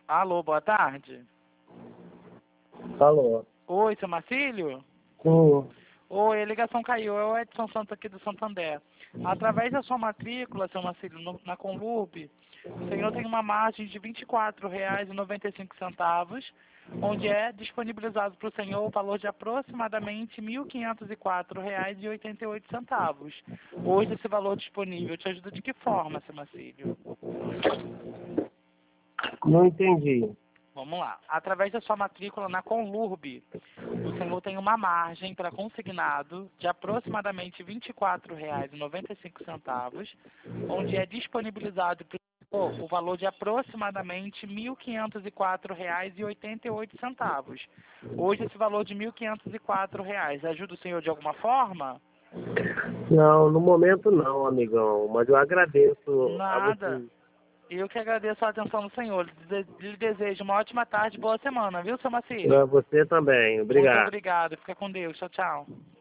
Alô, boa tarde. Alô? Oi, seu Marcílio? Sim. Oi, a ligação caiu. É o Edson Santos aqui do Santander. Através da sua matrícula, seu Marcílio, na Conlurb, o senhor tem uma margem de R$ 24,95, onde é disponibilizado para o senhor o valor de aproximadamente R$ 1.504,88. Hoje, esse valor disponível te ajuda de que forma, seu Marcílio? Não entendi. Vamos lá. Através da sua matrícula na Conlurb, o senhor tem uma margem para consignado de aproximadamente R$ 24,95, onde é disponibilizado para o valor de aproximadamente R$ 1.504,88. Hoje, esse valor de R$ 1.504 ajuda o senhor de alguma forma? Não, no momento não, amigão. Mas eu agradeço a Nada. você. Eu que agradeço a atenção do senhor. Lhe desejo uma ótima tarde e boa semana, viu, seu Marcílio? Pra você também. Muito Obrigado. obrigado. Fica com Deus. Tchau, tchau.